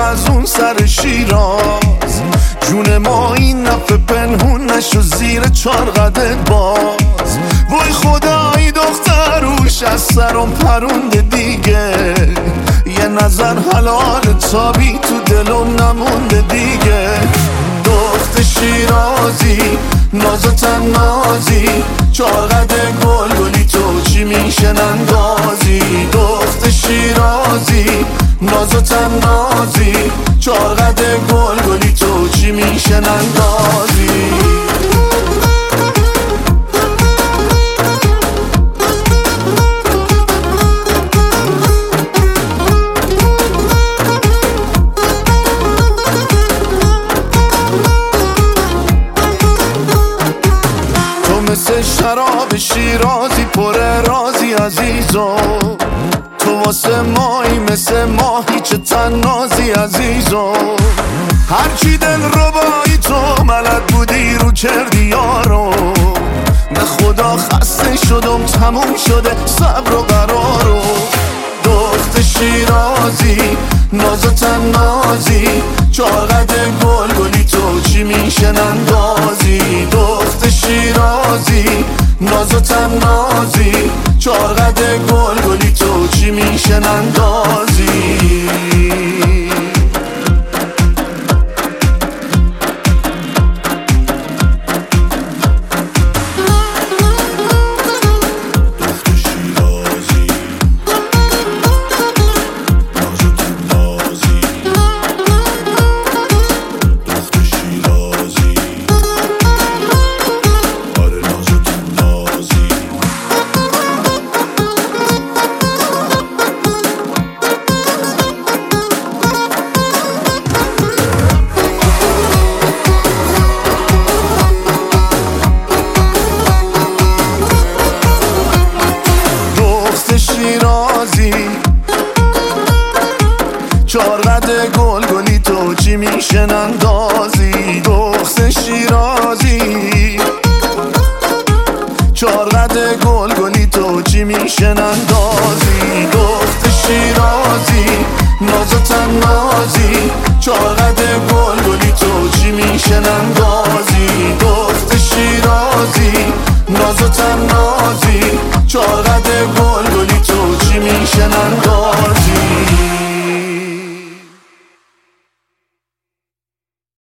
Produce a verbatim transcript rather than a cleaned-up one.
از اون سر شیراز، جون ما این نفه پنهون نشو زیر چار قدت باز. وای خدایی دختر روش از سرم پرونده دیگه، یه نظر حلال تابی تو دلم نمونده دیگه. دخت شیرازی ناز و تنازی، چارقد گل گلی تو چی میشه نندازی. دخت شیرازی ناز و تنازی، چارقد گل گلی تو چی میشه نندازی. مثل شراب شیرازی پر رازی عزیزو، تو واسه مایی مثل ماهی چه تنازی عزیزو. هرچی دل ربایی تو ملد بودی رو کردی یارو، به خدا خسته شدم تموم شده صبر و قرارو. دخت شیرازی ناز و تنازی، چارقد گل گلی تو چی میشه نندازی. دخت شیرازی ناز و تنازی، چارقد گل گلی تو چی میشه نندازی. شیرازی چارقد گل گلی تو چی میشه نندازی. دخت شیرازی چارقد گل گلی تو چی میشه نندازی. دخت شیرازی ناز و تنازی، چارقد گل گلی تو چی میشه نندازی. دخت شیرازی ناز و تنازی، چارقد گل گلی تو چی میشه نندازی.